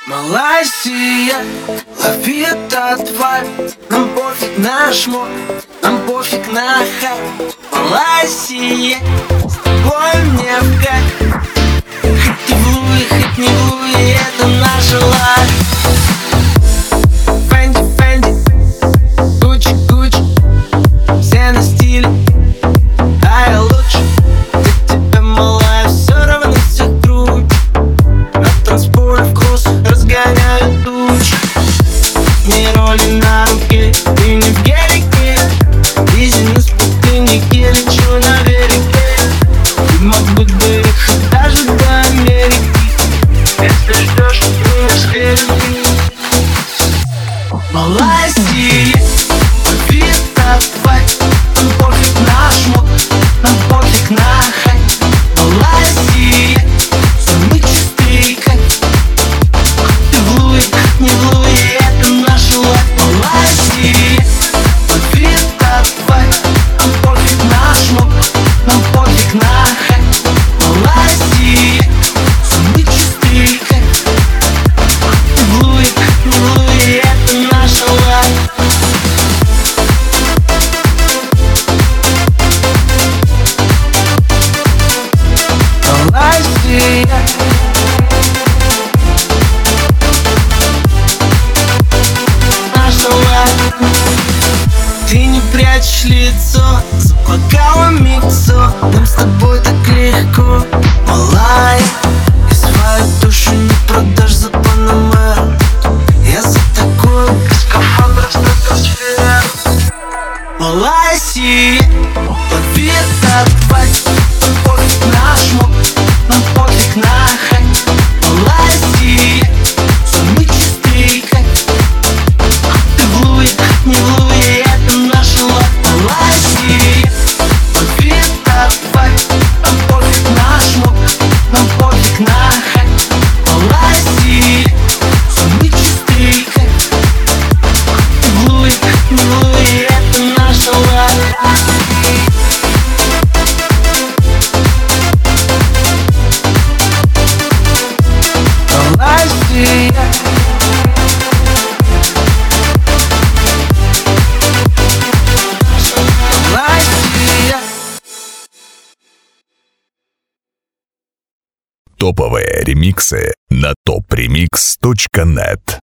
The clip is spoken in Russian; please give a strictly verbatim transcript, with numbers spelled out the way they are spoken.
Малайзия, лови этот вайб. Нам пофиг на шмот, нам пофиг на хайп. Малайзия, с тобой мне в кайф. Хоть ты в Луи, хоть не в Луи, это наша лайф. Фэнди, Фэнди, Гуччи, Гуччи, все на стиле, а я лучше. Для тебя, малая, все равно всех круче. На танцполе вкус разгоняют тучи. Не роли на руке, ты не в гелике. Бизнес в пустыннике, лечу на береге. Ты мог бы доехать даже до Америки, если ждешь меня спереди. Малайзия, лови этот вайб. Нам пофиг на шмот, нам пофиг на хайп. Малайзия, самый чистый кайф. Ты в Луи, не в Луи, это наша лайф. Малайзия, лови этот вайб. Нам пофиг на шмот, нам пофиг на хайп. Малайзия, самый чистый кайф. Ты в Луи, не в Луи, это наша лайф. Малайзия, наша лайф. Ты не прячешь лицо за бокалами ксо. Нам с тобой так легко, малай. И свою душу не продашь за Панамер. Я за такую скафандр в стратосфере. Малайзия, лови этот вайб. Нам пофиг на шмот, нам пофиг на хайп. Малайзия, самый чистый кайф. Ты в Луи, не в Луи, это наша лайф. Малайзия, лови этот вайб. Нам пофиг на шмот, нам пофиг на хайп. Малайзия, самый чистый кайф. Ты в Луи, не в Луи, это наша лайф. Малайзия, Малайзия. Топовые ремиксы на топ ремикс точка нет.